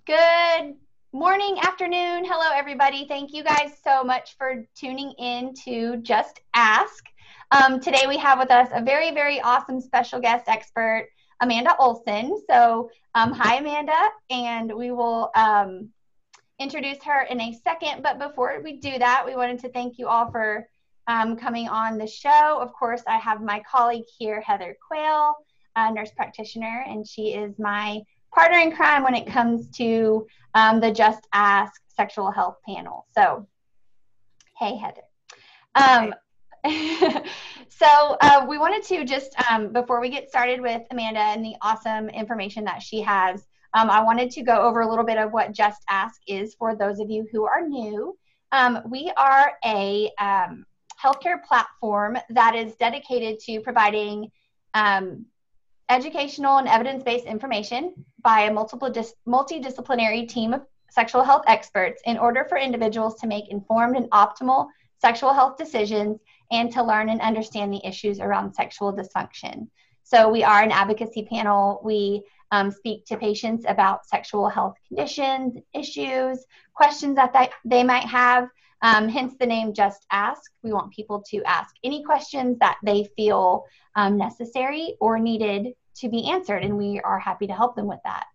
Good morning, afternoon. Hello, everybody. Thank you guys so much for tuning in to Just Ask. Today we have with us a very, very awesome special guest expert, Amanda Olson. Hi, Amanda, and we will introduce her in a second. But before we do that, we wanted to thank you all for coming on the show. Of course, I have my colleague here, Heather Quayle, a nurse practitioner, and she is my partner in crime when it comes to the Just Ask Sexual Health panel. So, hey, Heather. We wanted to just, before we get started with Amanda and the awesome information that she has, I wanted to go over a little bit of what Just Ask is for those of you who are new. We are a healthcare platform that is dedicated to providing educational and evidence-based information by a multidisciplinary team of sexual health experts in order for individuals to make informed and optimal sexual health decisions and to learn and understand the issues around sexual dysfunction. So we are an advocacy panel. We speak to patients about sexual health conditions, issues, questions that they might have, hence the name Just Ask. We want people to ask any questions that they feel necessary or needed to be answered, and we are happy to help them with that.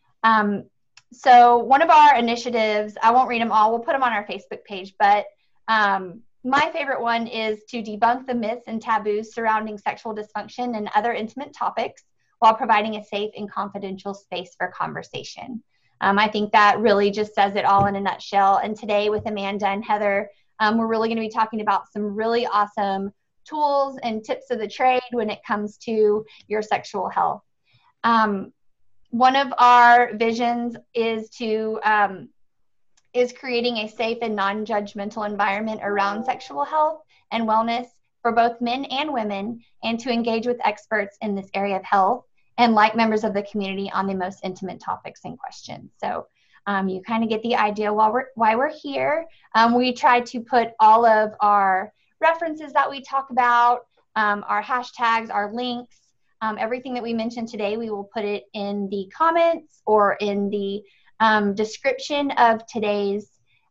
So one of our initiatives, I won't read them all, we'll put them on our Facebook page, but my favorite one is to debunk the myths and taboos surrounding sexual dysfunction and other intimate topics while providing a safe and confidential space for conversation. I think that really just says it all in a nutshell. And today with Amanda and Heather, we're really going to be talking about some really awesome tools and tips of the trade when it comes to your sexual health. One of our visions is creating a safe and non-judgmental environment around sexual health and wellness for both men and women, and to engage with experts in this area of health and like members of the community on the most intimate topics and questions. So you kind of get the idea why we're here. We try to put all of our references that we talk about, our hashtags, our links, everything that we mentioned today, we will put it in the comments or in the description of today's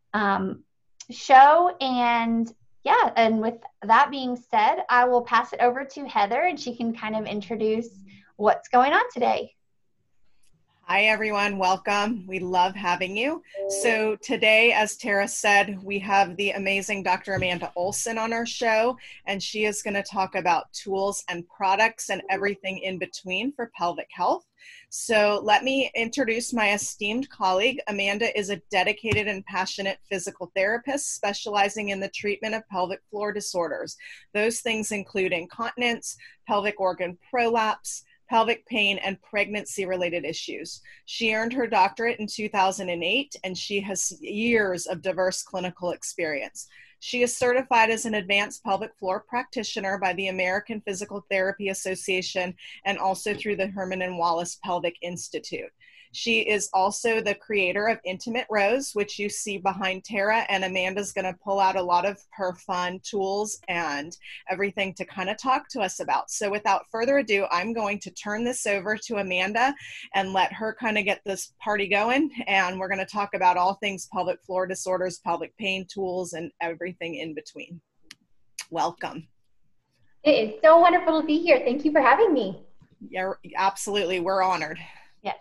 show. And yeah, and with that being said, I will pass it over to Heather and she can kind of introduce what's going on today. Hi, everyone. Welcome. We love having you. So today, as Tara said, we have the amazing Dr. Amanda Olson on our show, and she is going to talk about tools and products and everything in between for pelvic health. So let me introduce my esteemed colleague. Amanda is a dedicated and passionate physical therapist specializing in the treatment of pelvic floor disorders. Those things include incontinence, pelvic organ prolapse, pelvic pain, and pregnancy-related issues. She earned her doctorate in 2008, and she has years of diverse clinical experience. She is certified as an advanced pelvic floor practitioner by the American Physical Therapy Association and also through the Herman and Wallace Pelvic Institute. She is also the creator of Intimate Rose, which you see behind Tara, and Amanda's going to pull out a lot of her fun tools and everything to kind of talk to us about. So without further ado, I'm going to turn this over to Amanda and let her kind of get this party going, and we're going to talk about all things pelvic floor disorders, pelvic pain tools, and everything in between. Welcome. It is so wonderful to be here. Thank you for having me. Yeah, absolutely. We're honored. Yes.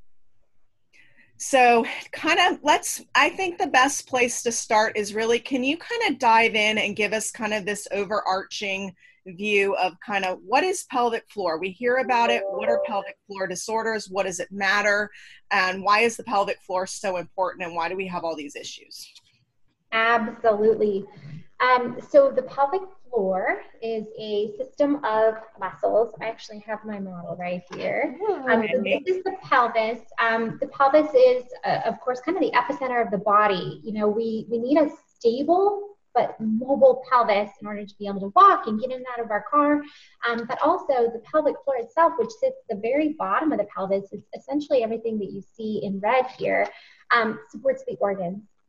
So I think the best place to start is really, can you kind of dive in and give us kind of this overarching view of kind of what is pelvic floor? We hear about it. What are pelvic floor disorders? What does it matter? And why is the pelvic floor so important? And why do we have all these issues? Absolutely. So the pelvic floor is a system of muscles. I actually have my model right here. So this is the pelvis. The pelvis is, of course, kind of the epicenter of the body. You know, we need a stable but mobile pelvis in order to be able to walk and get in and out of our car. But also the pelvic floor itself, which sits at the very bottom of the pelvis, is essentially everything that you see in red here, supports the organs.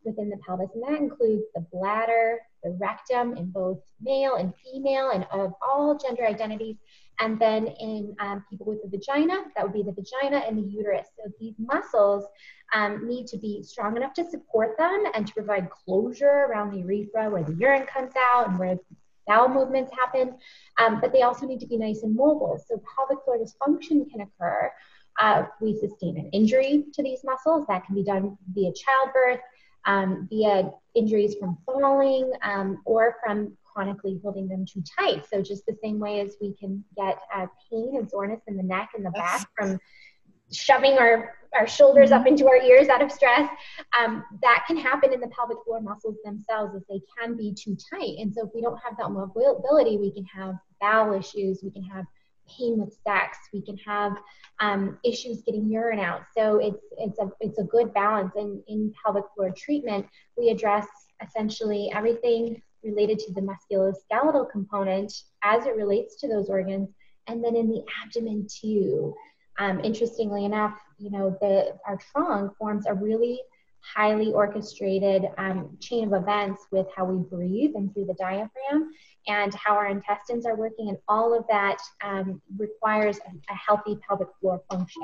within the pelvis, and that includes the bladder, the rectum in both male and female and of all gender identities. And then in people with a vagina, that would be the vagina and the uterus. So these muscles need to be strong enough to support them and to provide closure around the urethra where the urine comes out and where bowel movements happen. But they also need to be nice and mobile. So pelvic floor dysfunction can occur. We sustain an injury to these muscles. That can be done via childbirth, via injuries from falling, or from chronically holding them too tight. So just the same way as we can get pain and soreness in the neck and the back from shoving our shoulders up into our ears out of stress, that can happen in the pelvic floor muscles themselves, as they can be too tight. And so if we don't have that mobility, we can have bowel issues, we can have pain with sex, we can have issues getting urine out. So it's a good balance. And in pelvic floor treatment, we address essentially everything related to the musculoskeletal component as it relates to those organs, and then in the abdomen too. Interestingly enough, our trunk forms a really highly orchestrated chain of events with how we breathe and through the diaphragm and how our intestines are working, and all of that requires a healthy pelvic floor function.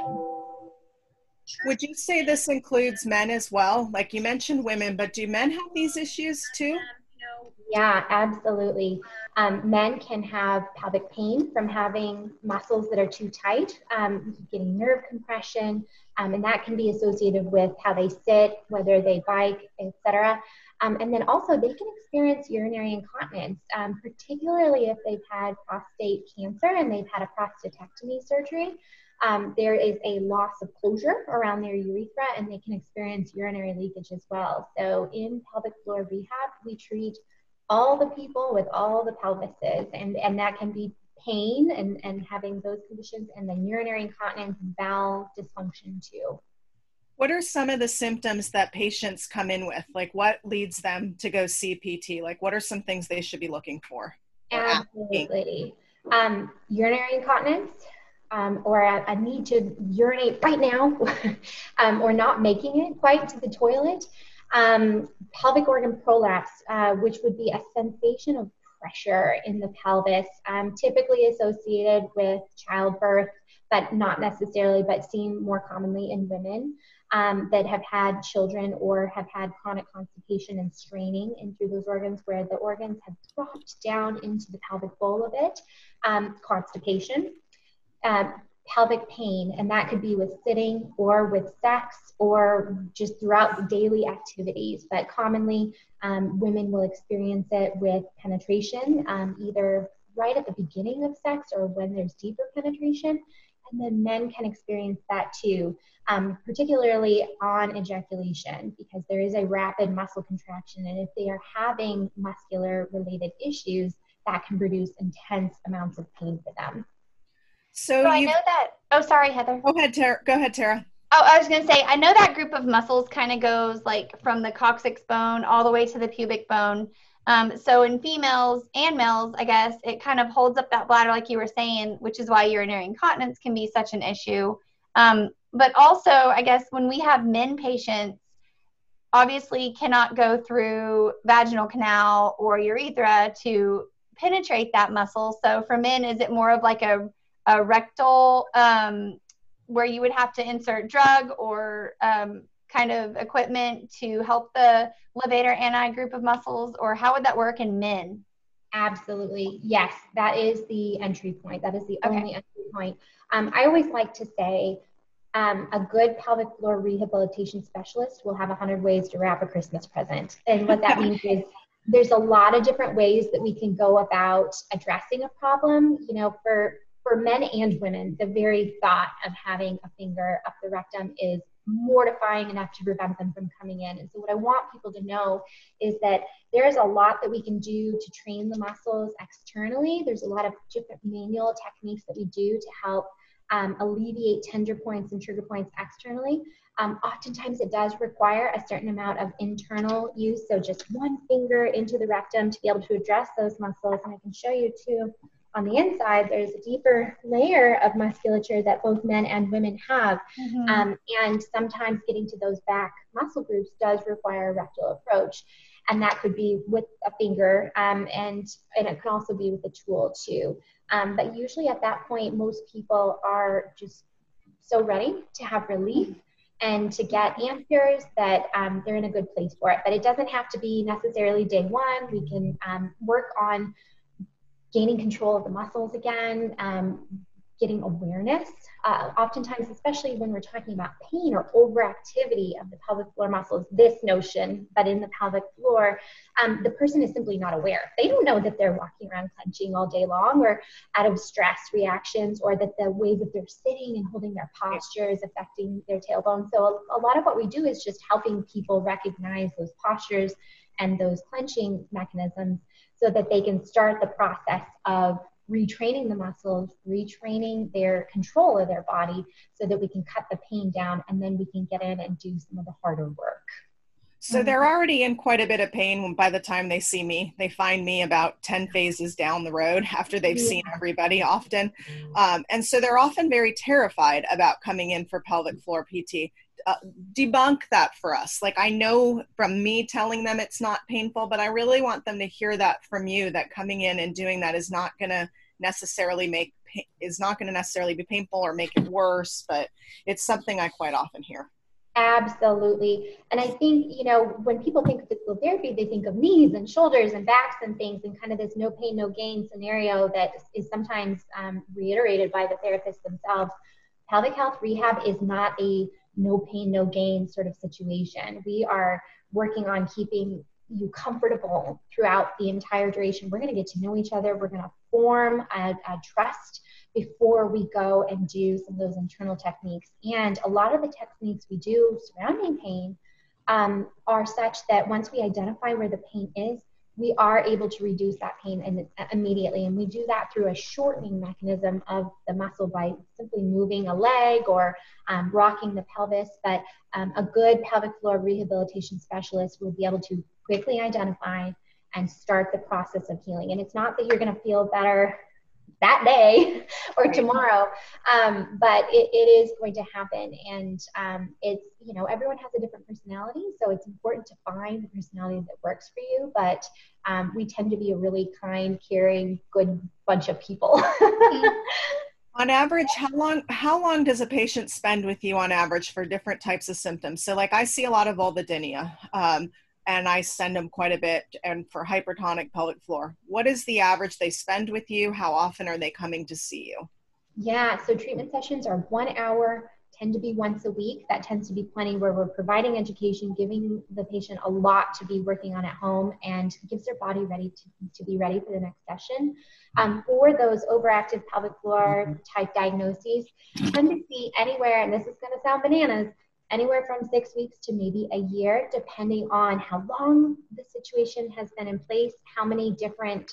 Would you say this includes men as well? Like you mentioned women, but do men have these issues too? Yeah, absolutely. Men can have pelvic pain from having muscles that are too tight, getting nerve compression, and that can be associated with how they sit, whether they bike, etc. And then also they can experience urinary incontinence, particularly if they've had prostate cancer and they've had a prostatectomy surgery. There is a loss of closure around their urethra, and they can experience urinary leakage as well. So in pelvic floor rehab, we treat all the people with all the pelvises, and that can be pain and having those conditions, and then urinary incontinence and bowel dysfunction too. What are some of the symptoms that patients come in with? Like what leads them to go see PT? Like what are some things they should be looking for? Absolutely. Urinary incontinence, or a need to urinate right now, or not making it quite to the toilet. Pelvic organ prolapse, which would be a sensation of pressure in the pelvis, typically associated with childbirth, but not necessarily, but seen more commonly in women that have had children or have had chronic constipation and straining in through those organs, where the organs have dropped down into the pelvic bowl of it. Constipation. Pelvic pain, and that could be with sitting or with sex or just throughout daily activities, but commonly women will experience it with penetration, either right at the beginning of sex or when there's deeper penetration, and then men can experience that too, particularly on ejaculation, because there is a rapid muscle contraction, and if they are having muscular related issues, that can produce intense amounts of pain for them. So I know that, oh, sorry, Heather. Go ahead, Tara. Oh, I was going to say, I know that group of muscles kind of goes like from the coccyx bone all the way to the pubic bone. So in females and males, I guess, it kind of holds up that bladder like you were saying, which is why urinary incontinence can be such an issue. But also, I guess, when we have men patients, obviously cannot go through vaginal canal or urethra to penetrate that muscle. So for men, is it more of like a rectal, where you would have to insert drug or kind of equipment to help the levator ani group of muscles, or how would that work in men? Absolutely. Yes, that is the entry point. That is the only entry point. I always like to say a good pelvic floor rehabilitation specialist will have 100 ways to wrap a Christmas present. And what that means is there's a lot of different ways that we can go about addressing a problem. For men and women, the very thought of having a finger up the rectum is mortifying enough to prevent them from coming in. And so what I want people to know is that there's a lot that we can do to train the muscles externally. There's a lot of different manual techniques that we do to help alleviate tender points and trigger points externally. Oftentimes it does require a certain amount of internal use, so just one finger into the rectum to be able to address those muscles. And I can show you too on the inside, there's a deeper layer of musculature that both men and women have. And sometimes getting to those back muscle groups does require a rectal approach. And that could be with a finger, and it can also be with a tool too. But usually at that point, most people are just so ready to have relief and to get answers that they're in a good place for it. But it doesn't have to be necessarily day one. We can work on gaining control of the muscles again, getting awareness. Oftentimes, especially when we're talking about pain or overactivity of the pelvic floor muscles, this notion, but in the pelvic floor, the person is simply not aware. They don't know that they're walking around clenching all day long or out of stress reactions, or that the way that they're sitting and holding their posture is affecting their tailbone. So a lot of what we do is just helping people recognize those postures and those clenching mechanisms so that they can start the process of retraining the muscles, retraining their control of their body so that we can cut the pain down, and then we can get in and do some of the harder work. So they're already in quite a bit of pain by the time they see me. They find me about 10 phases down the road after they've seen everybody often. And so they're often very terrified about coming in for pelvic floor PT. Debunk that for us. Like, I know from me telling them it's not painful, but I really want them to hear that from you, that coming in and doing that is not going to necessarily be painful or make it worse, but it's something I quite often hear. Absolutely. And I think, when people think of physical therapy, they think of knees and shoulders and backs and things, and kind of this no pain, no gain scenario that is sometimes reiterated by the therapists themselves. Pelvic health rehab is not a no pain, no gain sort of situation. We are working on keeping you comfortable throughout the entire duration. We're going to get to know each other. We're going to form a trust before we go and do some of those internal techniques. And a lot of the techniques we do surrounding pain are such that once we identify where the pain is, we are able to reduce that pain immediately. And we do that through a shortening mechanism of the muscle by simply moving a leg or rocking the pelvis. But a good pelvic floor rehabilitation specialist will be able to quickly identify and start the process of healing. And it's not that you're going to feel better that day or tomorrow, but it is going to happen. And it's, everyone has a different personality, so it's important to find the personality that works for you. But we tend to be a really kind, caring, good bunch of people. On average, how long does a patient spend with you on average for different types of symptoms? So like, I see a lot of vulvodynia, and I send them quite a bit, and for hypertonic pelvic floor. What is the average they spend with you? How often are they coming to see you? Yeah, so treatment sessions are 1 hour, tend to be once a week. That tends to be plenty, where we're providing education, giving the patient a lot to be working on at home, and gives their body ready to be ready for the next session. For those overactive pelvic floor type diagnoses, tend to see anywhere, and this is going to sound bananas, anywhere from 6 weeks to maybe a year, depending on how long the situation has been in place, how many different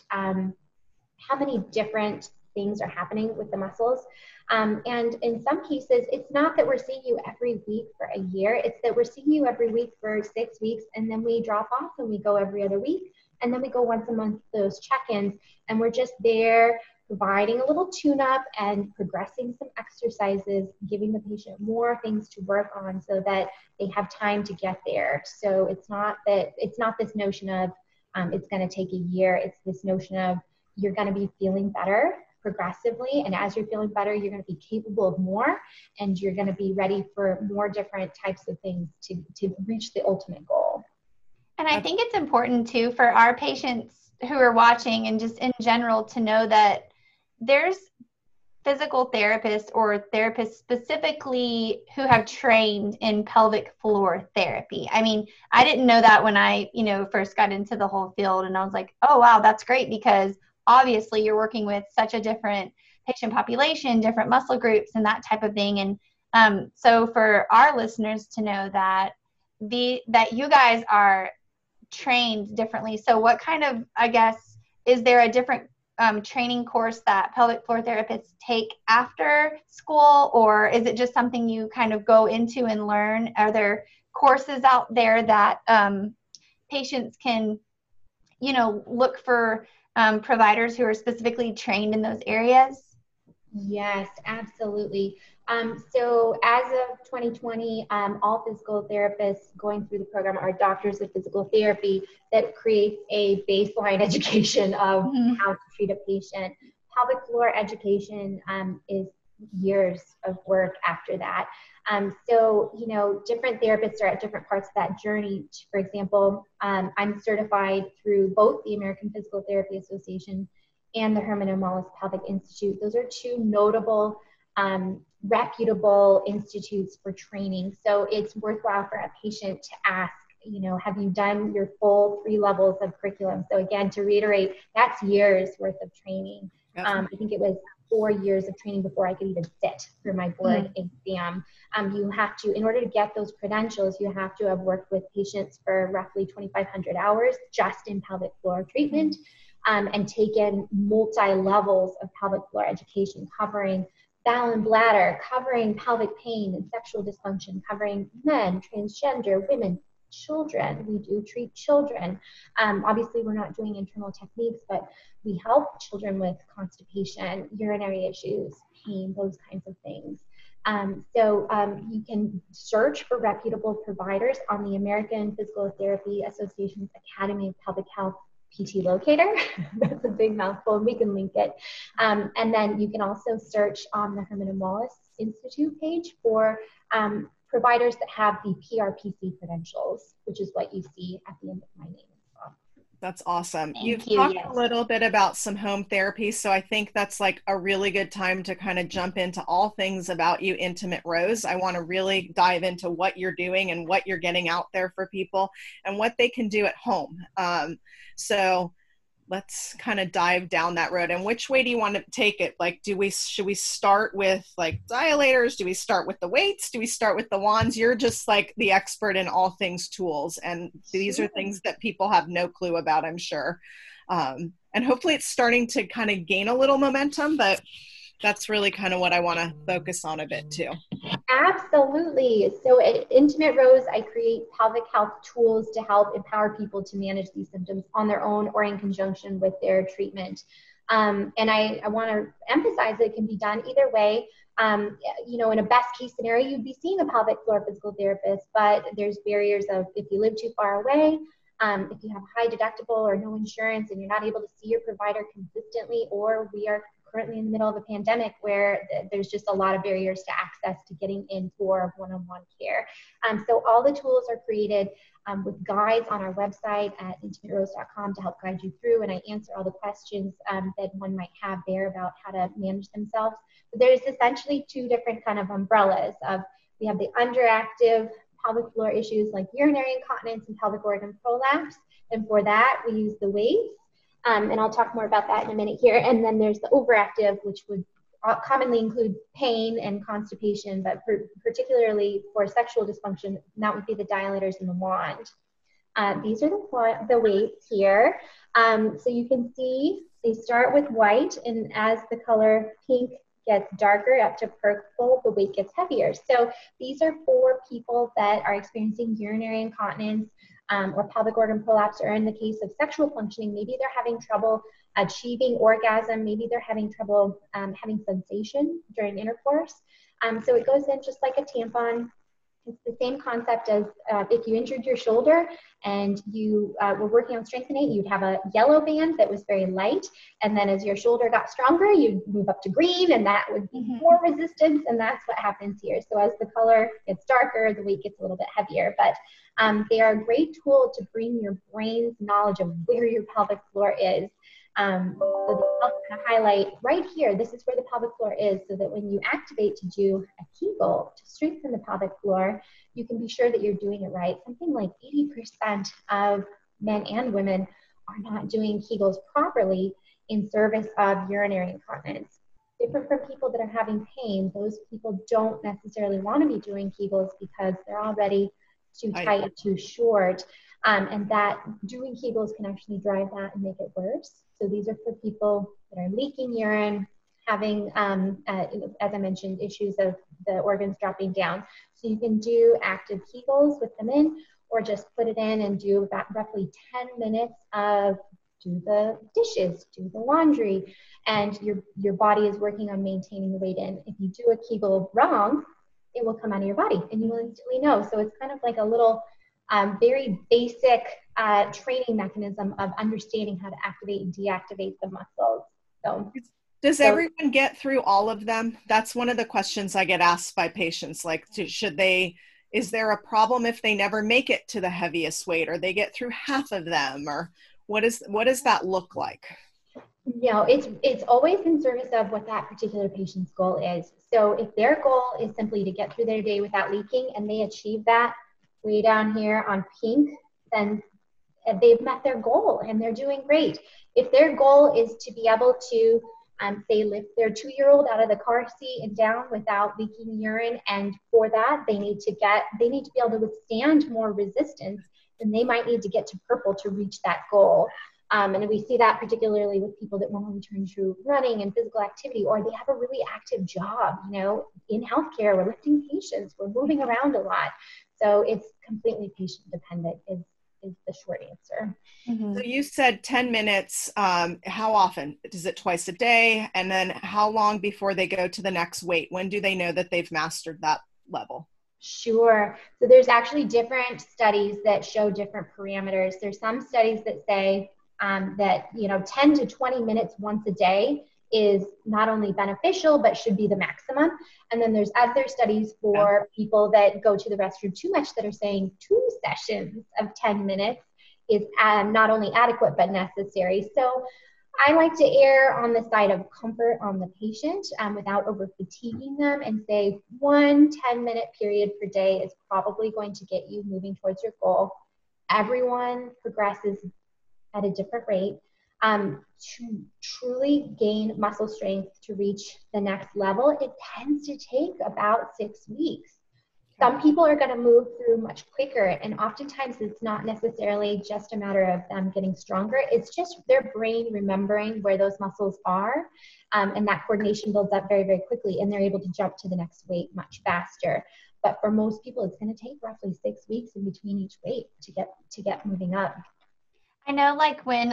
things are happening with the muscles. And in some cases, it's not that we're seeing you every week for a year, it's that we're seeing you every week for 6 weeks, and then we drop off and we go every other week, and then we go once a month for those check-ins, and we're just there providing a little tune-up and progressing some exercises, giving the patient more things to work on so that they have time to get there. So it's not this notion of it's going to take a year. It's this notion of you're going to be feeling better progressively, and as you're feeling better, you're going to be capable of more, and you're going to be ready for more different types of things to reach the ultimate goal. And I think it's important too for our patients who are watching, and just in general, to know that there's physical therapists or therapists specifically who have trained in pelvic floor therapy. I mean, I didn't know that when I, first got into the whole field, and I was like, oh, wow, that's great, because obviously you're working with such a different patient population, different muscle groups and that type of thing. And so for our listeners to know that you guys are trained differently. So what kind of, is there a different training course that pelvic floor therapists take after school, or is it just something you kind of go into and learn? Are there courses out there that patients can, look for providers who are specifically trained in those areas? Yes, absolutely. So as of 2020, all physical therapists going through the program are doctors of physical therapy that creates a baseline education of how to treat a patient. Pelvic floor education is years of work after that. So, you know, different therapists are at different parts of that journey. For example, I'm certified through both the American Physical Therapy Association and the Herman and Wallace Pelvic Institute. Those are two notable, reputable institutes for training. So it's worthwhile for a patient to ask, you know, have you done your full 3 levels of curriculum? So again, to reiterate, that's years worth of training. I think it was 4 years of training before I could even sit for my board exam. You have to, in order to get those credentials, you have to have worked with patients for roughly 2,500 hours just in pelvic floor treatment. And taken multi-levels of pelvic floor education covering bowel and bladder, covering pelvic pain and sexual dysfunction, covering men, transgender, women, children. We do treat children. Obviously, we're not doing internal techniques, but we help children with constipation, urinary issues, pain, those kinds of things. So you can search for reputable providers on the American Physical Therapy Association's Academy of Pelvic Health PT locator. That's a big mouthful. We can link it. And then you can also search on the Herman and Wallace Institute page for providers that have the PRPC credentials, which is what you see at the end of my name. That's awesome. Thank You've you, talked yes. a little bit about some home therapy, so I think that's like a really good time to kind of jump into all things about you, Intimate Rose. I want to really dive into what you're doing and what you're getting out there for people and what they can do at home. So let's kind of dive down that road. And which way do you want to take it? Like, should we start with like dilators? Do we start with the weights? Do we start with the wands? You're just like the expert in all things tools. And these are things that people have no clue about, I'm sure. And hopefully it's starting to kind of gain a little momentum, but that's really kind of what I want to focus on a bit too. Absolutely. So at Intimate Rose, I create pelvic health tools to help empower people to manage these symptoms on their own or in conjunction with their treatment. And I want to emphasize that it can be done either way. You know, in a best case scenario, you'd be seeing a pelvic floor physical therapist, but there's barriers of if you live too far away, if you have high deductible or no insurance and you're not able to see your provider consistently, or we are currently in the middle of a pandemic where there's just a lot of barriers to access to getting in for one-on-one care. So all the tools are created with guides on our website at intimaterose.com to help guide you through, and I answer all the questions that one might have there about how to manage themselves. But there's essentially 2 different kind of umbrellas of, we have the underactive pelvic floor issues like urinary incontinence and pelvic organ prolapse, and for that we use the weights. And I'll talk more about that in a minute here. And then there's the overactive, which would commonly include pain and constipation, but particularly for sexual dysfunction, that would be the dilators and the wand. These are the weights here. So you can see they start with white, and as the color pink gets darker up to purple, the weight gets heavier. So these are for people that are experiencing urinary incontinence, or pelvic organ prolapse, or in the case of sexual functioning, maybe they're having trouble achieving orgasm, maybe they're having trouble having sensation during intercourse. So it goes in just like a tampon. It's the same concept as if you injured your shoulder and you were working on strengthening, you'd have a yellow band that was very light. And then as your shoulder got stronger, you'd move up to green, and that would be more resistance. And that's what happens here. So as the color gets darker, the weight gets a little bit heavier. But they are a great tool to bring your brain's knowledge of where your pelvic floor is. So I'll kind of highlight right here, this is where the pelvic floor is, so that when you activate to do a Kegel to strengthen the pelvic floor, you can be sure that you're doing it right. Something like 80% of men and women are not doing Kegels properly in service of urinary incontinence. Different from people that are having pain, those people don't necessarily want to be doing Kegels because they're already too tight, too short, and that doing Kegels can actually drive that and make it worse. So these are for people that are leaking urine, having, as I mentioned, issues of the organs dropping down. So you can do active Kegels with them in, or just put it in and do about roughly 10 minutes of do the dishes, do the laundry, and your body is working on maintaining the weight in. If you do a Kegel wrong, it will come out of your body and you will instantly know. So it's kind of like a little very basic training mechanism of understanding how to activate and deactivate the muscles. So does everyone get through all of them? That's one of the questions I get asked by patients. Like, is there a problem if they never make it to the heaviest weight, or they get through half of them, or what does that look like? It's always in service of what that particular patient's goal is. So if their goal is simply to get through their day without leaking and they achieve that way down here on pink, then they've met their goal and they're doing great. If their goal is to be able to say lift their 2-year-old out of the car seat and down without leaking urine, and for that they need to be able to withstand more resistance, then they might need to get to purple to reach that goal. And we see that particularly with people that want to return to running and physical activity, or they have a really active job. In healthcare, we're lifting patients, we're moving around a lot. So it's completely patient dependent is the short answer. So you said 10 minutes. How often? Is it twice a day? And then how long before they go to the next weight? When do they know that they've mastered that level? Sure. So there's actually different studies that show different parameters. There's some studies that say that 10 to 20 minutes once a day is not only beneficial, but should be the maximum. And then there's other studies for people that go to the restroom too much that are saying 2 sessions of 10 minutes is not only adequate, but necessary. So I like to err on the side of comfort on the patient without over fatiguing them, and say 1 10-minute period per day is probably going to get you moving towards your goal. Everyone progresses at a different rate. To truly gain muscle strength to reach the next level, it tends to take about 6 weeks. Some people are going to move through much quicker, and oftentimes it's not necessarily just a matter of them getting stronger. It's just their brain remembering where those muscles are, and that coordination builds up very, very quickly, and they're able to jump to the next weight much faster. But for most people, it's going to take roughly 6 weeks in between each weight to get moving up. I know, like when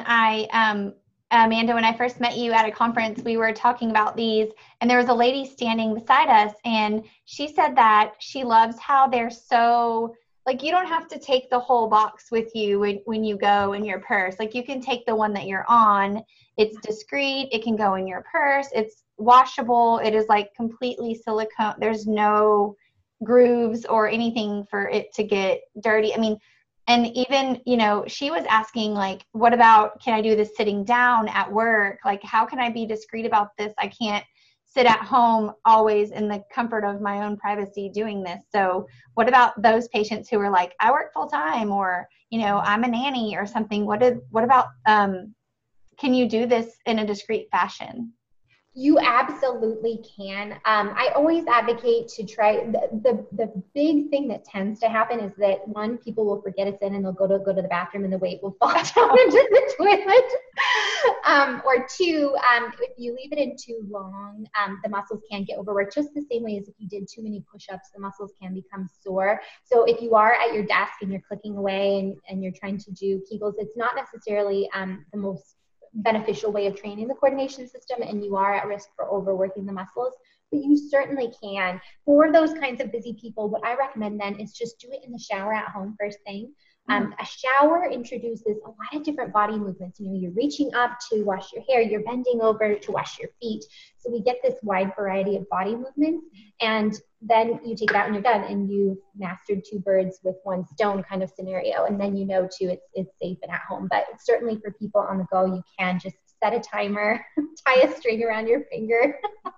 Amanda, when I first met you at a conference, we were talking about these, and there was a lady standing beside us, and she said that she loves how they're so, like, you don't have to take the whole box with you when you go in your purse. Like, you can take the one that you're on. It's discreet. It can go in your purse. It's washable. It is like completely silicone. There's no grooves or anything for it to get dirty. I mean, and even, she was asking, like, what about, can I do this sitting down at work? Like, how can I be discreet about this? I can't sit at home always in the comfort of my own privacy doing this. So what about those patients who are like, I work full time, or, I'm a nanny or something? What about, can you do this in a discreet fashion? You absolutely can. I always advocate to try. The big thing that tends to happen is that, one, people will forget it's in and they'll go to the bathroom and the weight will fall down into the toilet. Or 2, if you leave it in too long, the muscles can get overworked, just the same way as if you did too many push-ups, the muscles can become sore. So if you are at your desk and you're clicking away and you're trying to do Kegels, it's not necessarily the most beneficial way of training the coordination system, and you are at risk for overworking the muscles, but you certainly can. For those kinds of busy people, what I recommend then is just do it in the shower at home first thing. A shower introduces a lot of different body movements. You're reaching up to wash your hair, you're bending over to wash your feet. So we get this wide variety of body movements, and then you take it out and you're done, and you've mastered 2 birds with 1 stone kind of scenario. And then too, it's safe and at home. But certainly for people on the go, you can just set a timer, tie a string around your finger.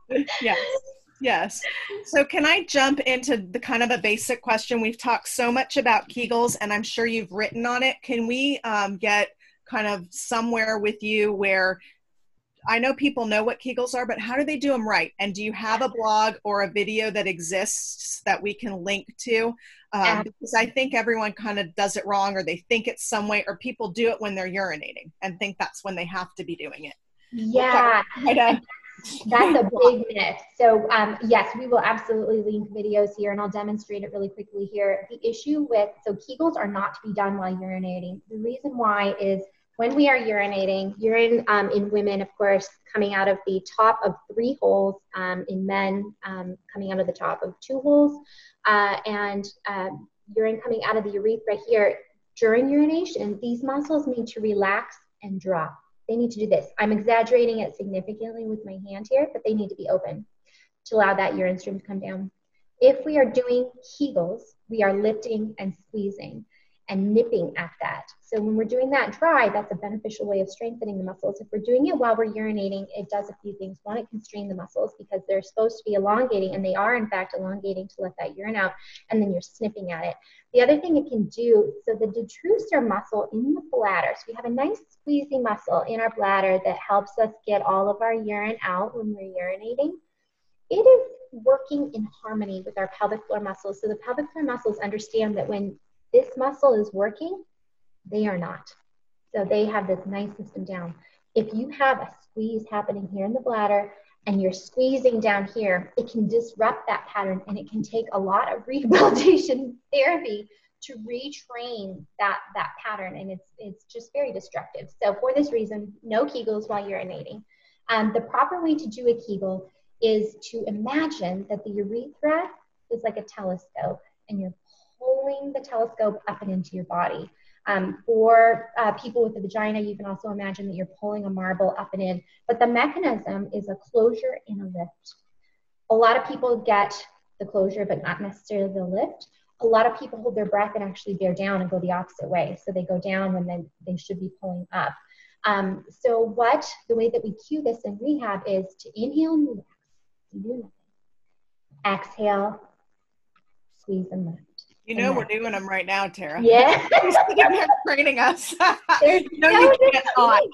Yes. So can I jump into the kind of a basic question? We've talked so much about Kegels, and I'm sure you've written on it. Can we get kind of somewhere with you where, I know people know what Kegels are, but how do they do them right? And do you have a blog or a video that exists that we can link to? Because I think everyone kind of does it wrong, or they think it's some way, or people do it when they're urinating and think that's when they have to be doing it. Yeah. That's a big myth. So yes, we will absolutely link videos here, and I'll demonstrate it really quickly here. The issue so Kegels are not to be done while urinating. The reason why is when we are urinating, urine in women, of course, coming out of the top of 3 holes, in men coming out of the top of 2 holes, and urine coming out of the urethra here. During urination, these muscles need to relax and drop. They need to do this. I'm exaggerating it significantly with my hand here, but they need to be open to allow that urine stream to come down. If we are doing Kegels, we are lifting and squeezing and nipping at that. So when we're doing that dry, that's a beneficial way of strengthening the muscles. If we're doing it while we're urinating, it does a few things. One, it can strain the muscles because they're supposed to be elongating, and they are in fact elongating to let that urine out, and then you're snipping at it. The other thing it can do, so the detrusor muscle in the bladder, so we have a nice squeezing muscle in our bladder that helps us get all of our urine out when we're urinating. It is working in harmony with our pelvic floor muscles. So the pelvic floor muscles understand that when this muscle is working, they are not. So they have this nice system down. If you have a squeeze happening here in the bladder and you're squeezing down here, it can disrupt that pattern, and it can take a lot of rehabilitation therapy to retrain that pattern, and it's just very destructive. So for this reason, no Kegels while urinating. The proper way to do a Kegel is to imagine that the urethra is like a telescope, and you're pulling the telescope up and into your body. For people with a vagina, you can also imagine that you're pulling a marble up and in, but the mechanism is a closure and a lift. A lot of people get the closure, but not necessarily the lift. A lot of people hold their breath and actually bear down and go the opposite way. So they go down when then they should be pulling up. So the way that we cue this in rehab is to inhale and relax, do nothing. Exhale, squeeze and lift. You know we're doing them right now, Tara. Yeah. You're sitting there training us. You can't not.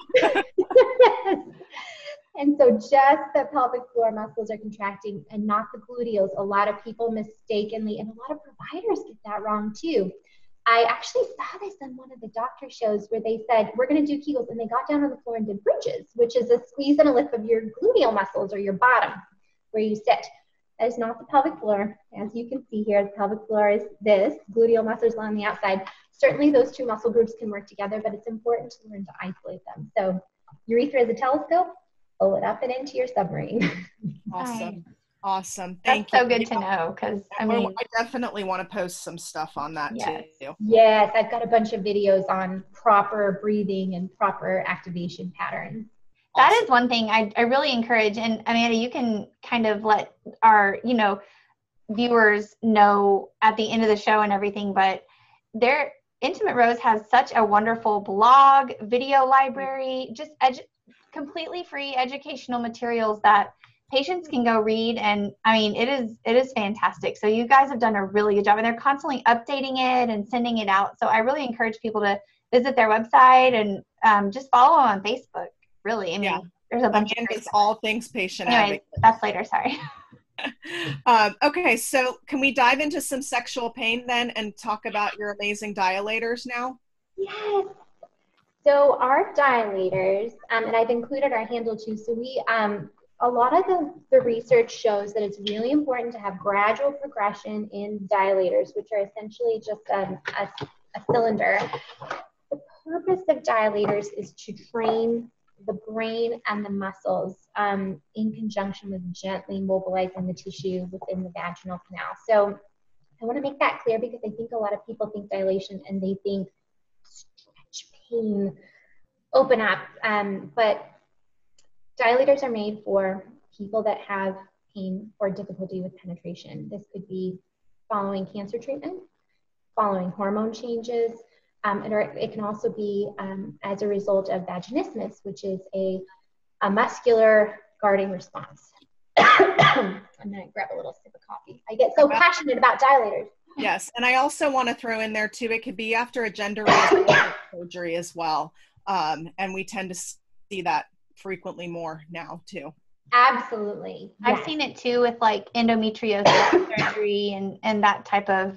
And so just the pelvic floor muscles are contracting and not the gluteals. A lot of people mistakenly, and a lot of providers get that wrong too. I actually saw this on one of the doctor shows where they said, we're going to do Kegels, and they got down on the floor and did bridges, which is a squeeze and a lift of your gluteal muscles or your bottom where you sit. That is not the pelvic floor. As you can see here, the pelvic floor is this, gluteal muscles on the outside. Certainly those two muscle groups can work together, but it's important to learn to isolate them. So urethra is a telescope, pull it up and into your submarine. Awesome. Awesome. Thank That's you. so good to know, because I definitely want to post some stuff on that too. Yes, I've got a bunch of videos on proper breathing and proper activation patterns. That is one thing I really encourage, and Amanda, you can kind of let our, viewers know at the end of the show and everything, but Intimate Rose has such a wonderful blog, video library, just completely free educational materials that patients can go read, and it is fantastic. So you guys have done a really good job, and they're constantly updating it and sending it out. So I really encourage people to visit their website and just follow on Facebook. Really, there's a bunch of it's all things patient advocate. That's later. Sorry. Okay, so can we dive into some sexual pain then and talk about your amazing dilators now? Yes. So our dilators, and I've included our handle too. So we, a lot of the research shows that it's really important to have gradual progression in dilators, which are essentially just a cylinder. The purpose of dilators is to train the brain and the muscles in conjunction with gently mobilizing the tissue within the vaginal canal. So I want to make that clear because I think a lot of people think dilation and they think stretch, pain, open up. But dilators are made for people that have pain or difficulty with penetration. This could be following cancer treatment, following hormone changes, and it can also be as a result of vaginismus, which is a muscular guarding response. I'm going to grab a little sip of coffee. I get so passionate about dilators. Yes, and I also want to throw in there too, it could be after a gender surgery as well. And we tend to see that frequently more now too. Absolutely. Yes. I've seen it too with like endometriosis surgery and that type of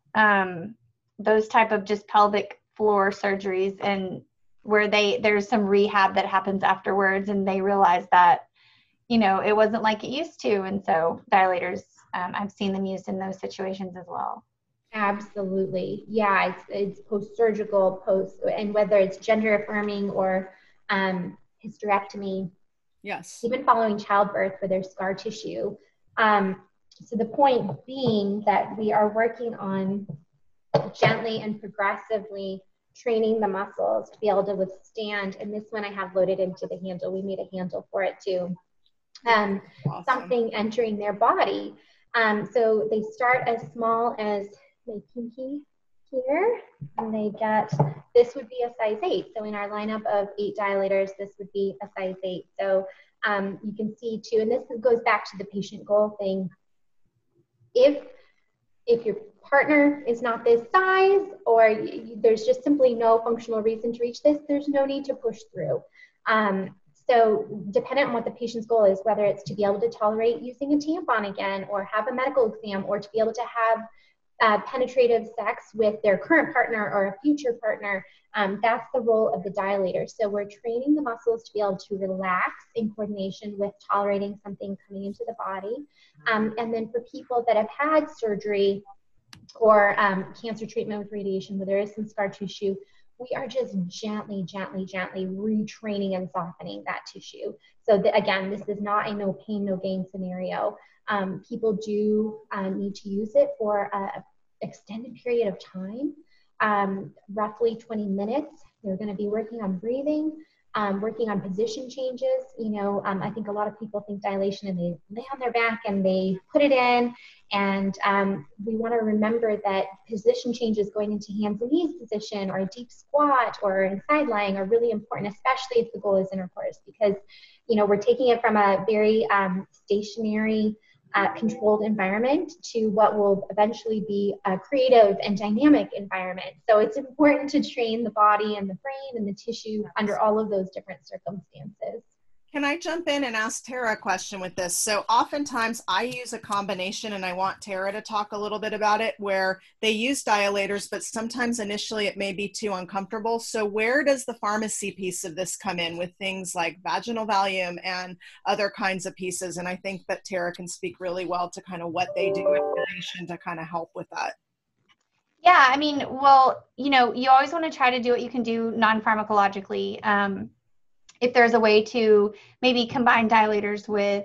those type of just pelvic floor surgeries, and where there's some rehab that happens afterwards, and they realize that it wasn't like it used to, and so dilators, I've seen them used in those situations as well. Absolutely. Yeah, it's post-surgical, and whether it's gender affirming or hysterectomy, Yes. even following childbirth where there's scar tissue. So the point being that we are working on gently and progressively training the muscles to be able to withstand. And this one I have loaded into the handle. We made a handle for it too. Awesome. Something entering their body. So they start as small as my pinky here, and they get, this would be a size 8. So in our lineup of 8 dilators, this would be a size 8. So you can see too, and this goes back to the patient goal thing. If your partner is not this size, or there's just simply no functional reason to reach this, there's no need to push through. So dependent on what the patient's goal is, whether it's to be able to tolerate using a tampon again, or have a medical exam, or to be able to have penetrative sex with their current partner or a future partner, that's the role of the dilator. So we're training the muscles to be able to relax in coordination with tolerating something coming into the body. And then for people that have had surgery or cancer treatment with radiation where there is some scar tissue, we are just gently retraining and softening that tissue. So again, this is not a no pain, no gain scenario. People do need to use it for an extended period of time, roughly 20 minutes. They're going to be working on breathing, working on position changes. I think a lot of people think dilation and they lay on their back and they put it in. And we want to remember that position changes going into hands and knees position, or a deep squat, or in side lying are really important, especially if the goal is intercourse, because we're taking it from a very stationary, controlled environment to what will eventually be a creative and dynamic environment. So it's important to train the body and the brain and the tissue under all of those different circumstances. Can I jump in and ask Tara a question with this? So oftentimes I use a combination, and I want Tara to talk a little bit about it, where they use dilators, but sometimes initially it may be too uncomfortable. So where does the pharmacy piece of this come in with things like vaginal Valium and other kinds of pieces? And I think that Tara can speak really well to kind of what they do in relation to kind of help with that. Yeah, I mean, well, you always want to try to do what you can do non-pharmacologically. If there's a way to maybe combine dilators with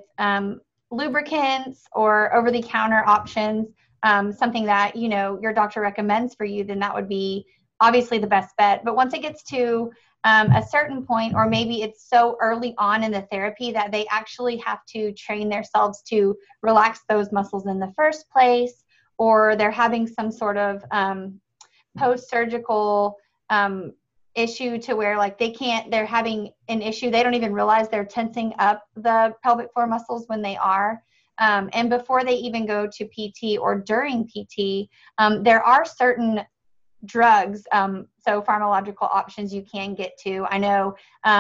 lubricants or over-the-counter options, something that, your doctor recommends for you, then that would be obviously the best bet. But once it gets to a certain point, or maybe it's so early on in the therapy that they actually have to train themselves to relax those muscles in the first place, or they're having some sort of post-surgical issue to where they're having an issue. They don't even realize they're tensing up the pelvic floor muscles when they are. And before they even go to PT or during PT, there are certain drugs, so pharmacological options you can get to. I know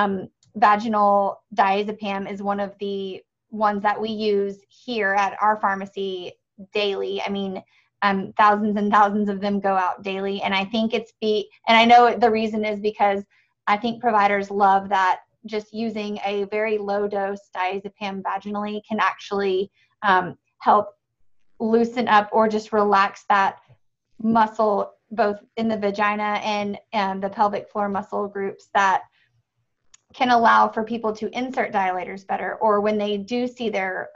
vaginal diazepam is one of the ones that we use here at our pharmacy daily. I mean, thousands and thousands of them go out daily. And I think and I know the reason is because I think providers love that just using a very low dose diazepam vaginally can actually help loosen up or just relax that muscle, both in the vagina and the pelvic floor muscle groups, that can allow for people to insert dilators better, or when they do see their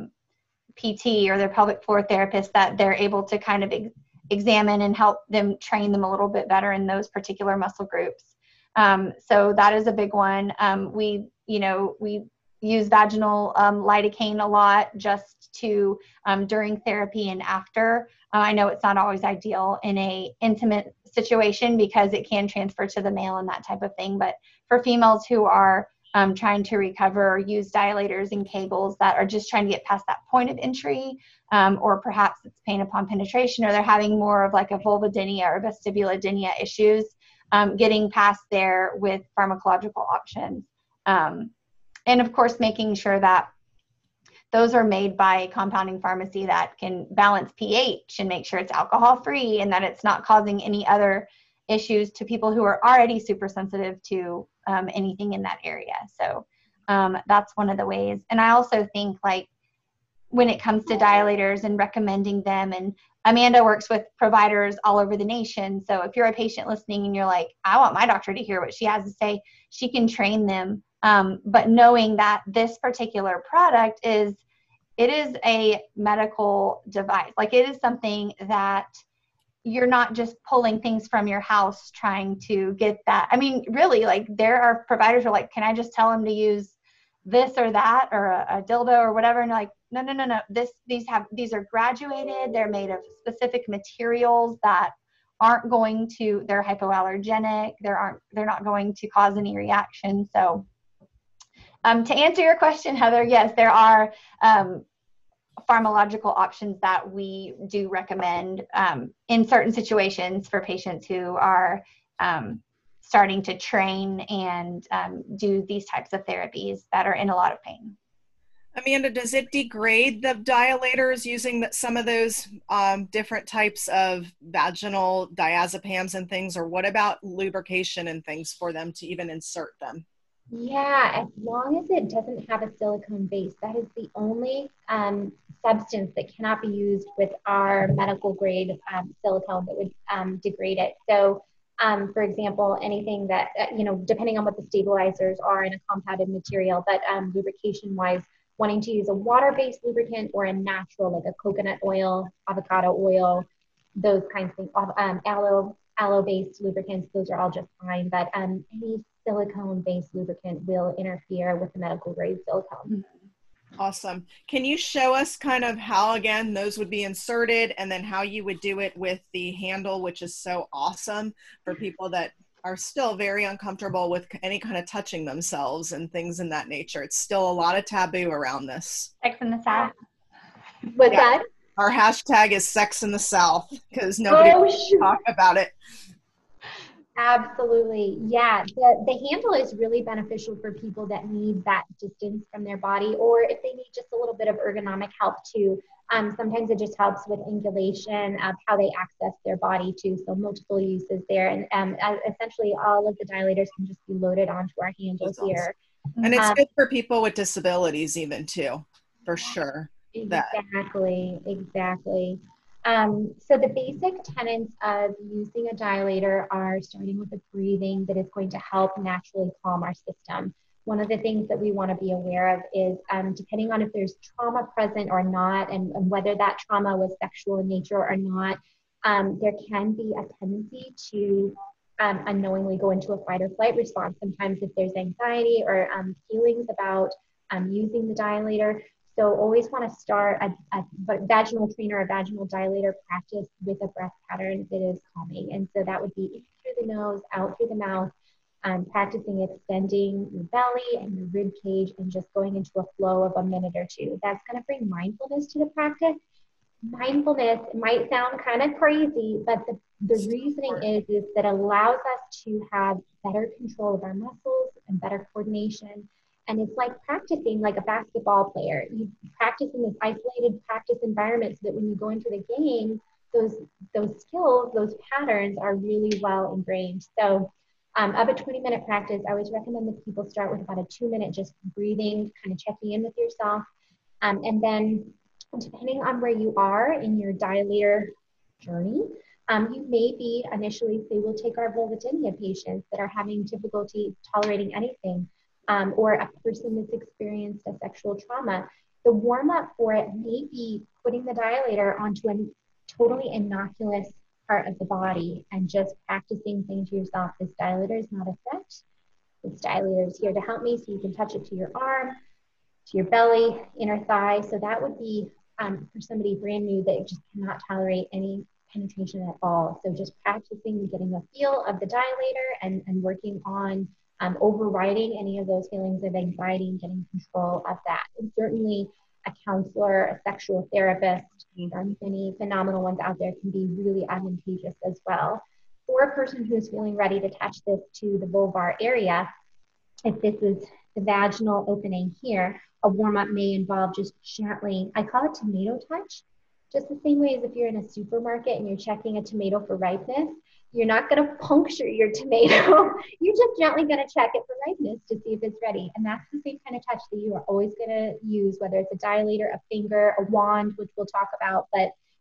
PT or their pelvic floor therapist, that they're able to kind of examine and help them train them a little bit better in those particular muscle groups. So that is a big one. We use vaginal lidocaine a lot, just to during therapy and after. I know it's not always ideal in a intimate situation because it can transfer to the male and that type of thing. But for females who are trying to recover, use dilators and cables that are just trying to get past that point of entry, or perhaps it's pain upon penetration, or they're having more of like a vulvodynia or vestibulodynia issues, getting past there with pharmacological options. And of course, making sure that those are made by a compounding pharmacy that can balance pH and make sure it's alcohol-free and that it's not causing any other issues to people who are already super sensitive to anything in that area. So that's one of the ways. And I also think, like, when it comes to dilators and recommending them and Amanda works with providers all over the nation. So if you're a patient listening and you're like, I want my doctor to hear what she has to say, she can train them. But knowing that this particular product it is a medical device. Like, it is something that you're not just pulling things from your house trying to get that. I mean, really, like, there are providers who are like, can I just tell them to use this or that, or a dildo or whatever? And like, no. These are graduated. They're made of specific materials that aren't going to, they're hypoallergenic. They're not going to cause any reaction. So to answer your question, Heather, yes, there are pharmacological options that we do recommend in certain situations for patients who are starting to train and do these types of therapies that are in a lot of pain. Amanda, does it degrade the dilators using some of those different types of vaginal diazepams and things, or what about lubrication and things for them to even insert them? Yeah, as long as it doesn't have a silicone base, that is the only substance that cannot be used with our medical grade silicone that would degrade it. So, for example, anything that, depending on what the stabilizers are in a compounded material, but lubrication-wise, wanting to use a water-based lubricant or a natural, like a coconut oil, avocado oil, those kinds of things, aloe-based lubricants, those are all just fine. But any silicone-based lubricant will interfere with the medical grade silicone. Awesome. Can you show us kind of how, again, those would be inserted, and then how you would do it with the handle, which is so awesome for people that are still very uncomfortable with any kind of touching themselves and things in that nature? It's still a lot of taboo around this. Sex in the South. What's that? Our hashtag is Sex in the South, because nobody wants to talk about it. Absolutely. Yeah. The handle is really beneficial for people that need that distance from their body, or if they need just a little bit of ergonomic help too. Sometimes it just helps with angulation of how they access their body too. So multiple uses there. And essentially all of the dilators can just be loaded onto our handle here. Awesome. And it's good for people with disabilities even too, for sure. Exactly. So the basic tenets of using a dilator are starting with a breathing that is going to help naturally calm our system. One of the things that we want to be aware of is depending on if there's trauma present or not, and whether that trauma was sexual in nature or not, there can be a tendency to unknowingly go into a fight or flight response. Sometimes if there's anxiety or feelings about using the dilator. So always want to start a vaginal trainer, a vaginal dilator practice with a breath pattern that is calming. And so that would be in through the nose, out through the mouth, practicing extending your belly and your rib cage and just going into a flow of a minute or two. That's going to bring mindfulness to the practice. Mindfulness might sound kind of crazy, but the reasoning is that allows us to have better control of our muscles and better coordination. And it's like practicing like a basketball player. You practice in this isolated practice environment so that when you go into the game, those skills, those patterns are really well ingrained. So of a 20-minute practice, I always recommend that people start with about a 2-minute just breathing, kind of checking in with yourself. And then depending on where you are in your dilator journey, you may be initially, say we'll take our vulvodynia patients that are having difficulty tolerating anything. Or a person that's experienced a sexual trauma. The warm-up for it may be putting the dilator onto a totally innocuous part of the body and just practicing saying to yourself, this dilator is not a threat. This dilator is here to help me, so you can touch it to your arm, to your belly, inner thigh. So that would be for somebody brand new that just cannot tolerate any penetration at all. So just practicing getting a feel of the dilator and working on overriding any of those feelings of anxiety and getting control of that. And certainly a counselor, a sexual therapist, many phenomenal ones out there can be really advantageous as well. For a person who's feeling ready to touch this to the vulvar area, if this is the vaginal opening here, a warm-up may involve just gently, I call it tomato touch, just the same way as if you're in a supermarket and you're checking a tomato for ripeness. You're not going to puncture your tomato. You're just gently going to check it for ripeness to see if it's ready. And that's the same kind of touch that you are always going to use, whether it's a dilator, a finger, a wand, which we'll talk about. But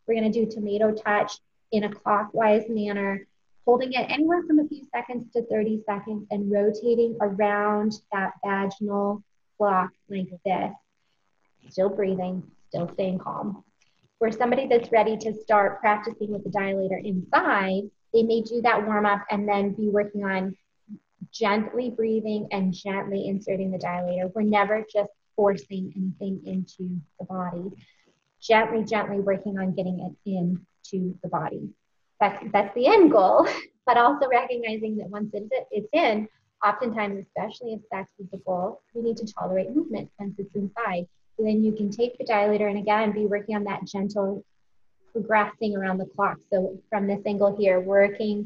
We're going to do tomato touch in a clockwise manner, holding it anywhere from a few seconds to 30 seconds and rotating around that vaginal block like this. Still breathing, still staying calm. For somebody that's ready to start practicing with the dilator inside, they may do that warm up and then be working on gently breathing and gently inserting the dilator. We're never just forcing anything into the body. Gently working on getting it into the body. That's the end goal, but also recognizing that once it's in, oftentimes, especially if sex is the goal, we need to tolerate movement once it's inside. So then you can take the dilator and again, be working on that gentle progressing around the clock. So from this angle here, working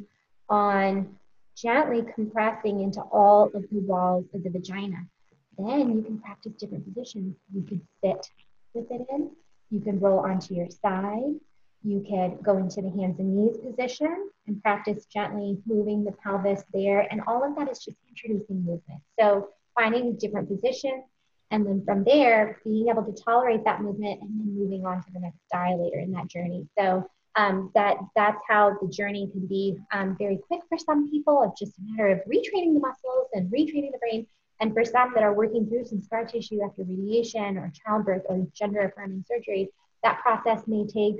on gently compressing into all of the walls of the vagina. Then you can practice different positions. You could sit with it in. You can roll onto your side. You could go into the hands and knees position and practice gently moving the pelvis there. And all of that is just introducing movement. So finding different positions. And then from there, being able to tolerate that movement and then moving on to the next dilator in that journey. So that's how the journey can be very quick for some people. It's just a matter of retraining the muscles and retraining the brain. And for some that are working through some scar tissue after radiation or childbirth or gender affirming surgery, that process may take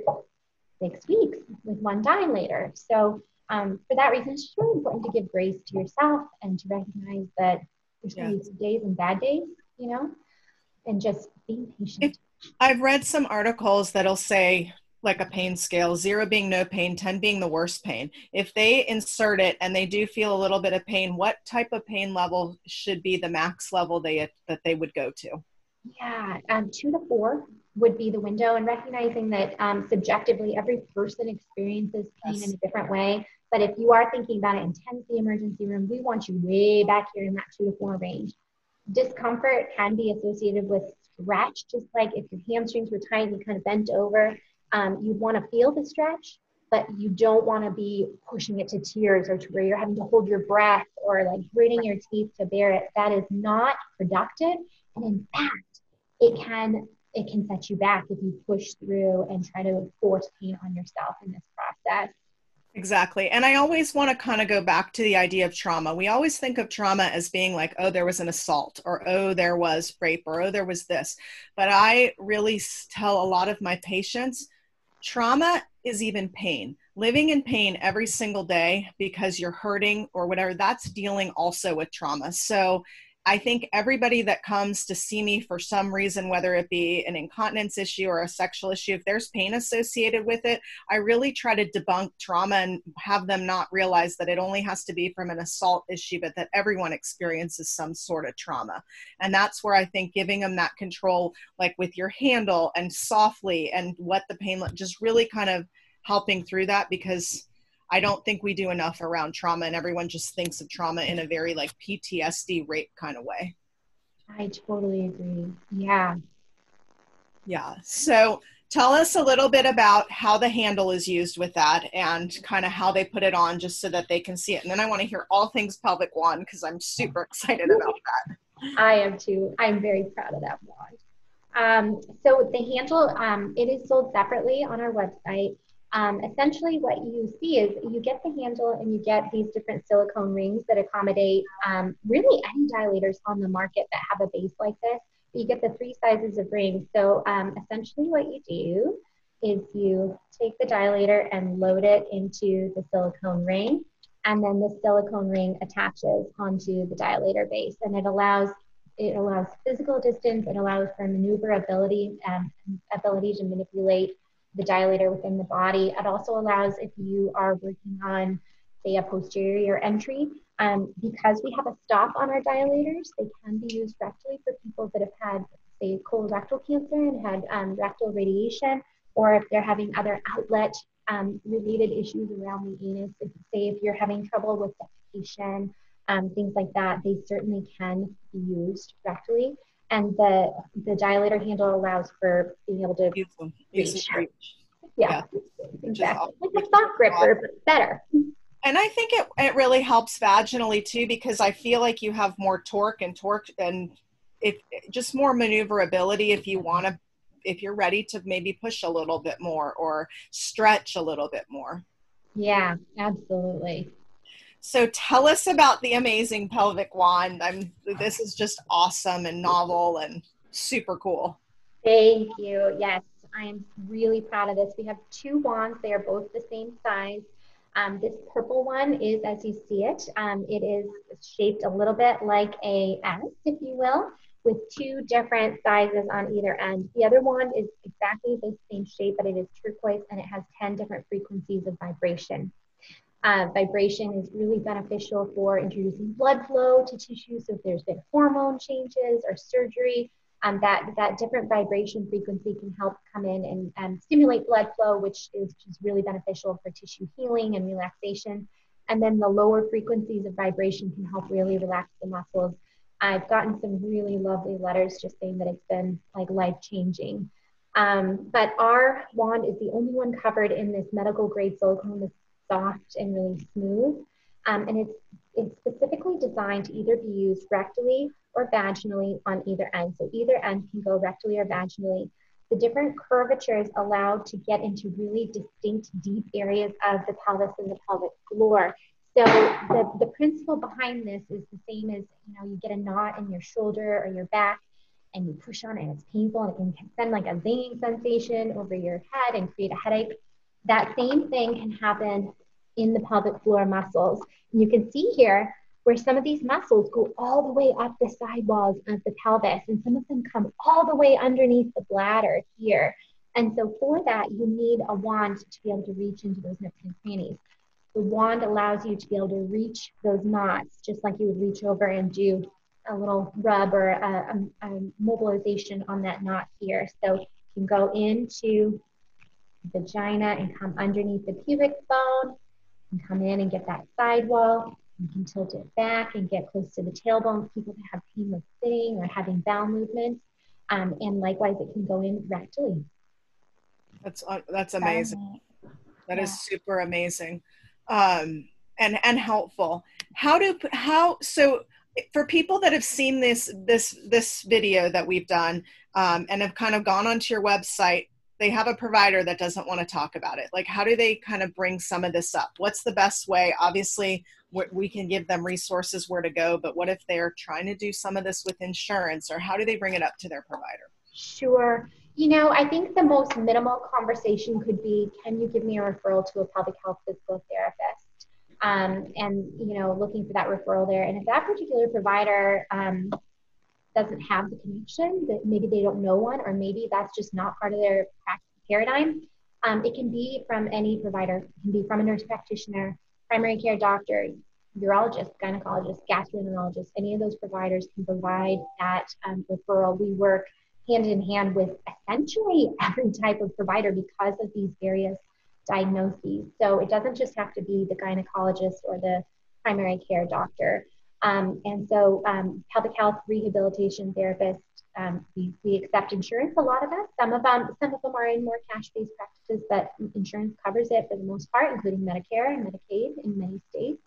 6 weeks with one dilator. So for that reason, it's just really important to give grace to yourself and to recognize that there's going to be good days and bad days, you know, and just being patient. I've read some articles that'll say like a pain scale, 0 being no pain, 10 being the worst pain. If they insert it and they do feel a little bit of pain, what type of pain level should be the max level that they would go to? Yeah, 2 to 4 would be the window, and recognizing that subjectively every person experiences pain in a different way. But if you are thinking about it intense, the emergency room, we want you way back here in that 2 to 4 range. Discomfort can be associated with stretch, just like if your hamstrings were tight and you kind of bent over, you'd want to feel the stretch, but you don't want to be pushing it to tears or to where you're having to hold your breath or like gritting your teeth to bear it. That is not productive. And in fact, it can set you back if you push through and try to force pain on yourself in this process. Exactly. And I always want to kind of go back to the idea of trauma. We always think of trauma as being like, oh, there was an assault, or oh, there was rape, or oh, there was this. But I really tell a lot of my patients, trauma is even pain. Living in pain every single day because you're hurting or whatever, that's dealing also with trauma. So I think everybody that comes to see me for some reason, whether it be an incontinence issue or a sexual issue, if there's pain associated with it, I really try to debunk trauma and have them not realize that it only has to be from an assault issue, but that everyone experiences some sort of trauma. And that's where I think giving them that control, like with your handle and softly and what the pain, just really kind of helping through that, because I don't think we do enough around trauma, and everyone just thinks of trauma in a very like PTSD rape kind of way. I totally agree. Yeah. Yeah. So tell us a little bit about how the handle is used with that and kind of how they put it on, just so that they can see it. And then I want to hear all things pelvic wand, because I'm super excited about that. I am too. I'm very proud of that wand. So the handle, it is sold separately on our website. Essentially what you see is you get the handle and you get these different silicone rings that accommodate really any dilators on the market that have a base like this. You get the 3 sizes of rings. So essentially what you do is you take the dilator and load it into the silicone ring, and then the silicone ring attaches onto the dilator base, and it allows physical distance, it allows for maneuverability, ability to manipulate the dilator within the body. It also allows, if you are working on, say, a posterior entry, because we have a stop on our dilators, they can be used rectally for people that have had, say, colorectal cancer and had rectal radiation, or if they're having other outlet related issues around the anus. If you're having trouble with defecation, things like that, they certainly can be used rectally. And the dilator handle allows for being able to reach. Yeah, exactly. Like a sock gripper, but better. And I think it really helps vaginally too, because I feel like you have more torque and it just more maneuverability if you want to if you're ready to maybe push a little bit more or stretch a little bit more. Yeah, absolutely. So tell us about the amazing pelvic wand. This is just awesome and novel and super cool. Thank you. Yes, I'm really proud of this. We have two wands. They are both the same size. This purple one is, as you see it, it is shaped a little bit like a S, if you will, with two different sizes on either end. The other wand is exactly the same shape, but it is turquoise and it has 10 different frequencies of vibration. Vibration is really beneficial for introducing blood flow to tissue. So if there's been hormone changes or surgery, that different vibration frequency can help come in and stimulate blood flow, which is just really beneficial for tissue healing and relaxation. And then the lower frequencies of vibration can help really relax the muscles. I've gotten some really lovely letters just saying that it's been like life-changing. But our wand is the only one covered in this medical grade silicone that's soft and really smooth. And it's specifically designed to either be used rectally or vaginally on either end. So either end can go rectally or vaginally. The different curvatures allow to get into really distinct deep areas of the pelvis and the pelvic floor. So the principle behind this is the same as, you get a knot in your shoulder or your back and you push on it and it's painful and it can send like a zinging sensation over your head and create a headache. That same thing can happen in the pelvic floor muscles. And you can see here where some of these muscles go all the way up the side walls of the pelvis, and some of them come all the way underneath the bladder here. And so for that, you need a wand to be able to reach into those nooks and crannies. The wand allows you to be able to reach those knots, just like you would reach over and do a little rub or a mobilization on that knot here. So you can go into the vagina and come underneath the pubic bone and come in and get that side wall. You can tilt it back and get close to the tailbone. People that have pain with sitting or having bowel movements. And likewise, it can go in rectally. That's amazing. That is super amazing, and helpful. So for people that have seen this video that we've done and have kind of gone onto your website, they have a provider that doesn't want to talk about it. Like, how do they kind of bring some of this up? What's the best way? Obviously, we can give them resources where to go, but what if they're trying to do some of this with insurance, or how do they bring it up to their provider? Sure. I think the most minimal conversation could be, can you give me a referral to a pelvic health physical therapist? And looking for that referral there. And if that particular provider doesn't have the connection, that maybe they don't know one, or maybe that's just not part of their practice paradigm, it can be from any provider. It can be from a nurse practitioner, primary care doctor, urologist, gynecologist, gastroenterologist. Any of those providers can provide that referral. We work hand in hand with essentially every type of provider because of these various diagnoses. So it doesn't just have to be the gynecologist or the primary care doctor. And so pelvic health rehabilitation therapists, we accept insurance, a lot of us. Some of them are in more cash-based practices, but insurance covers it for the most part, including Medicare and Medicaid in many states.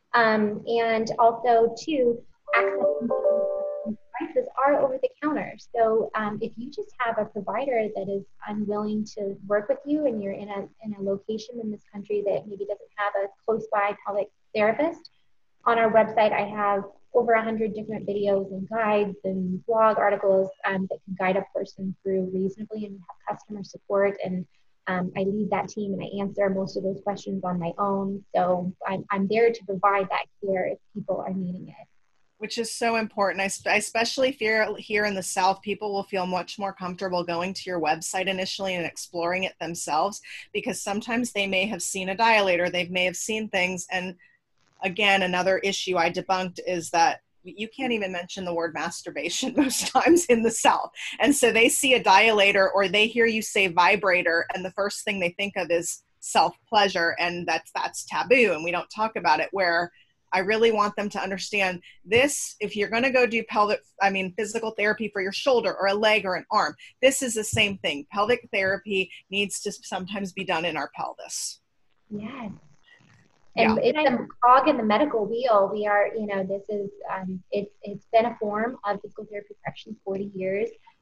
And also, too, access prices are over the counter. So if you just have a provider that is unwilling to work with you, and you're in a location in this country that maybe doesn't have a close by pelvic therapist, on our website I have over 100 different videos and guides and blog articles that can guide a person through reasonably, and have customer support. And I lead that team and I answer most of those questions on my own. So I'm there to provide that care if people are needing it. Which is so important. I especially fear here in the South, people will feel much more comfortable going to your website initially and exploring it themselves, because sometimes they may have seen a dilator, they may have seen things. And again, another issue I debunked is that you can't even mention the word masturbation most times in the South. And so they see a dilator or they hear you say vibrator, and the first thing they think of is self-pleasure, and that's taboo, and we don't talk about it, where I really want them to understand this. If you're going to go do physical therapy for your shoulder or a leg or an arm, this is the same thing. Pelvic therapy needs to sometimes be done in our pelvis. Yes. And it's a cog in the medical wheel. We are, this is, it's been a form of physical therapy for 40 years.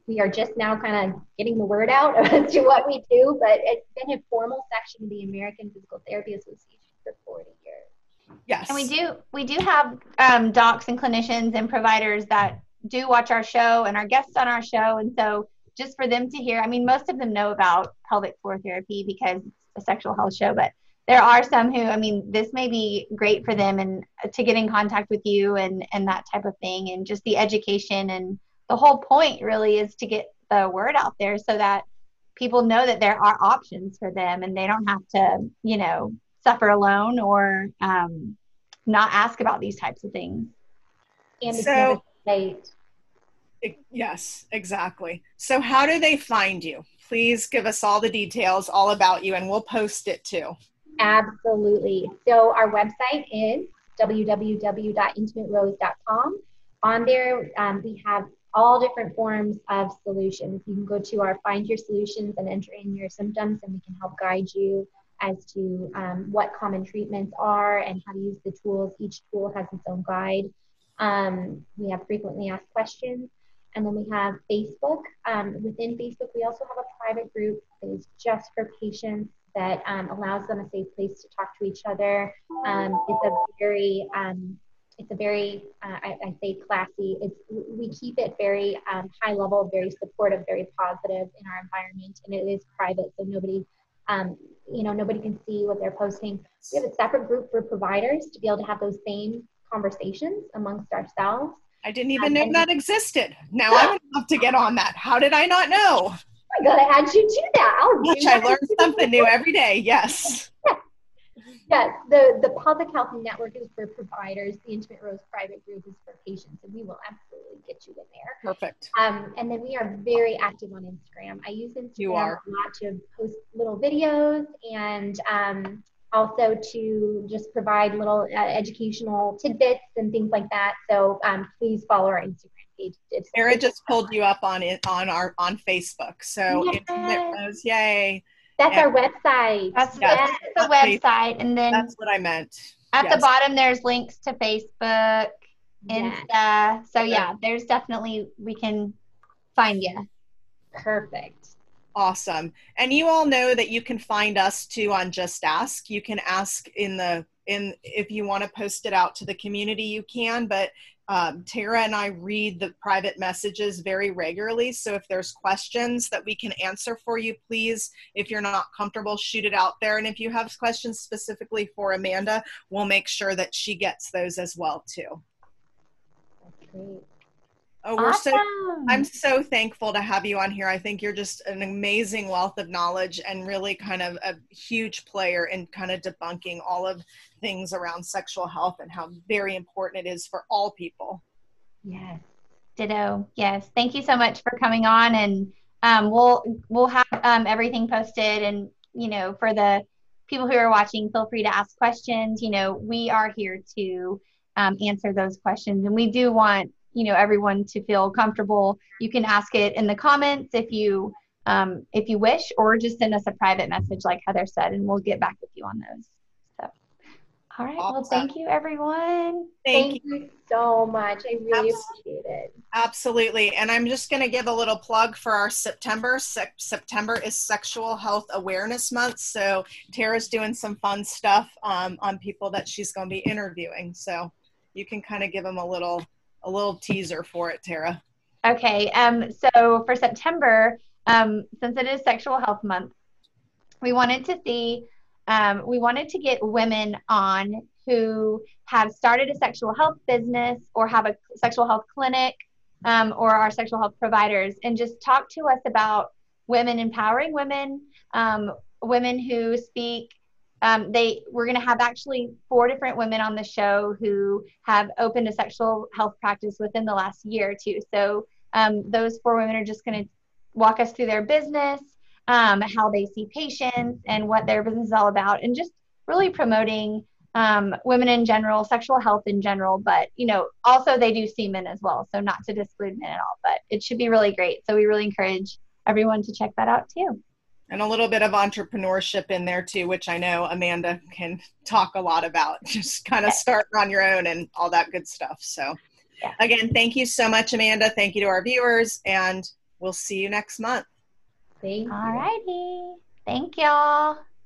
we are just now kind of getting the word out as to what we do, but it's been a formal section of the American Physical Therapy Association for 40 years. Yes. And we do have docs and clinicians and providers that do watch our show and are guests on our show. And so just for them to hear, I mean, most of them know about pelvic floor therapy because it's a sexual health show, but there are some who, I mean, this may be great for them and to get in contact with you and that type of thing. And just the education, and the whole point really is to get the word out there so that people know that there are options for them and they don't have to, you know, suffer alone or not ask about these types of things. And it's never too late. Yes, exactly. So how do they find you? Please give us all the details all about you, and we'll post it too. Absolutely. So our website is www.intimaterose.com. On there, we have all different forms of solutions. You can go to our Find Your Solutions and enter in your symptoms, and we can help guide you as to what common treatments are and how to use the tools. Each tool has its own guide. We have frequently asked questions. And then we have Facebook. Within Facebook, we also have a private group that is just for patients that allows them a safe place to talk to each other. It's a very, I say classy. We keep it very high level, very supportive, very positive in our environment, and it is private, so nobody, nobody can see what they're posting. We have a separate group for providers to be able to have those same conversations amongst ourselves. I didn't even know that existed. Now I would love to get on that. How did I not know? Oh my God, I had you do that. I learned something new every day. Yes. Yes, the Pelvic Health Network is for providers. The Intimate Rose private group is for patients, and we will absolutely get you in there. Perfect. And then we are very active on Instagram. I use Instagram a lot to post little videos and also to just provide little educational tidbits and things like that. So please follow our Instagram page. Sarah just pulled you up on Facebook. So yes. Intimate Rose, yay. That's our website. That's the website. And then that's what I meant. At the bottom, there's links to Facebook, Insta. So yeah, there's definitely, we can find you. Perfect. Awesome. And you all know that you can find us too on Just Ask. You can ask if you want to post it out to the community, you can, but Tara and I read the private messages very regularly. So if there's questions that we can answer for you, please, if you're not comfortable, shoot it out there. And if you have questions specifically for Amanda, we'll make sure that she gets those as well too. That's great. Oh, I'm so thankful to have you on here. I think you're just an amazing wealth of knowledge and really kind of a huge player in kind of debunking all of things around sexual health and how very important it is for all people. Yes. Ditto. Yes. Thank you so much for coming on, and we'll have everything posted, and for the people who are watching, feel free to ask questions. We are here to answer those questions, and we do want everyone to feel comfortable. You can ask it in the comments if you wish, or just send us a private message like Heather said, and we'll get back with you on those. So, all right. Awesome. Well, thank you, everyone. Thank you so much. I really appreciate it. Absolutely. And I'm just going to give a little plug for our September. September is Sexual Health Awareness Month. So Tara's doing some fun stuff on people that she's going to be interviewing. So you can kind of give them a little teaser for it, Tara. Okay. So for September, since it is Sexual Health Month, we wanted to get women on who have started a sexual health business or have a sexual health clinic, or are sexual health providers, and just talk to us about women empowering women, women who speak. We're going to have actually 4 different women on the show who have opened a sexual health practice within the last year or two. So those 4 women are just going to walk us through their business, how they see patients, and what their business is all about, and just really promoting women in general, sexual health in general, but also they do see men as well. So not to disclude men at all, but it should be really great. So we really encourage everyone to check that out too. And a little bit of entrepreneurship in there too, which I know Amanda can talk a lot about, just kind of starting on your own and all that good stuff. So again, thank you so much, Amanda. Thank you to our viewers, and we'll see you next month. Thank you. All righty. Thank y'all.